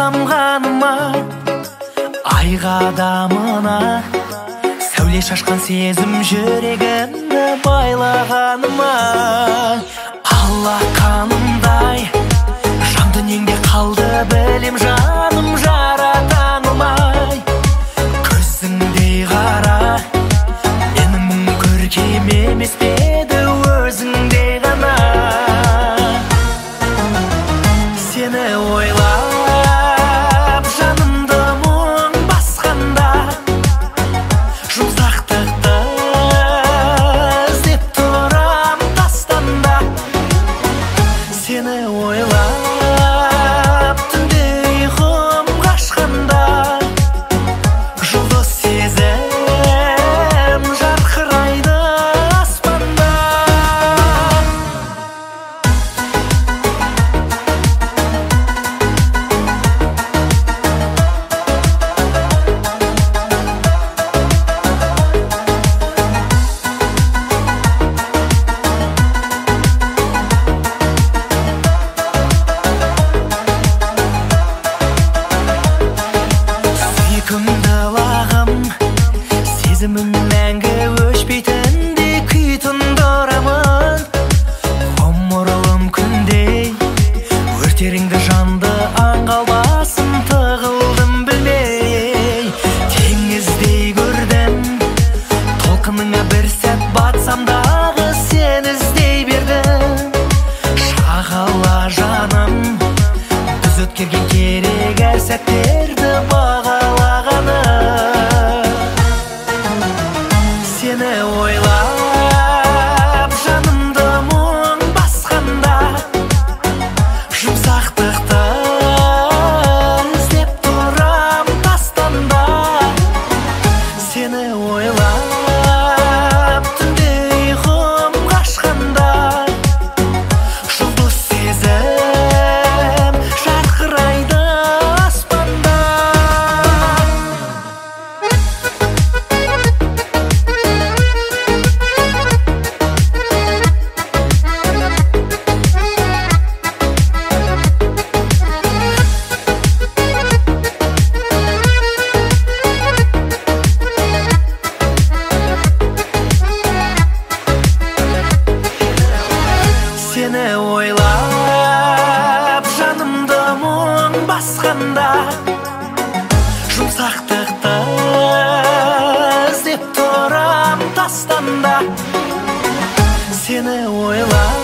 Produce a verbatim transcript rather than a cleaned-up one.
самғаныма, айға дамына сәуле шашқан сезім жүрегімді байлағаныма. Алақанымдай жан дүниеңде қалды білем жаным жарата алмай. Көзіңдей қара менің мұң көркем емес пе еді өзіңдей ғана. Сені ойлап жанымды мұң басқанда, жұмсақтықты іздеп тұрам тастанда. Сені ойлап түнде ұйқым қашқанда, жұлдыз сезім жарқырайды аспанда. Сүйкімді лағым сезімім мәңгі өшпейтіндей күй тұндырамын. Ғұмырым күндей өртеріңді жанды аңғалбасын тығылдым білмей. Теңіздей көрдім толқыныңа бір сәт батсам дағы сені іздей бердім. Шағала жаным біз өткерген керек әр сәттерді бағалағаны. Сені ойлап жанымды мұң басқанда, жұмсақтықты іздеп тұрам тастанда. Сені ойлап түнде ұйқым қашқанда, жұлдыз сезім жарқырайды аспанда. Сені ойлап жанымды мұң басқанда, жұмсақтықты іздеп тұрам тастанда. Сені ойлап